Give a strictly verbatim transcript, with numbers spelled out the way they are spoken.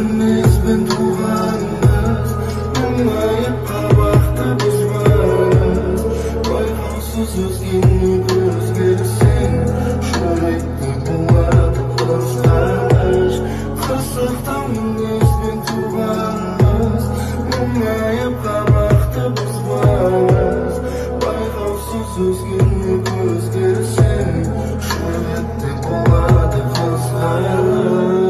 мінезбен туғанбыз, мұңайып қабақты бұзбаймыз. Байқаусыз өзгені өзгерсең, жүректі болады қызғаныш. Қырсықтан мінезбен туғанбыз, мұңайып қабақты бұзбаймыз. Байқаусыз өзгені өзгерсең, жүректе болады қызғаныш.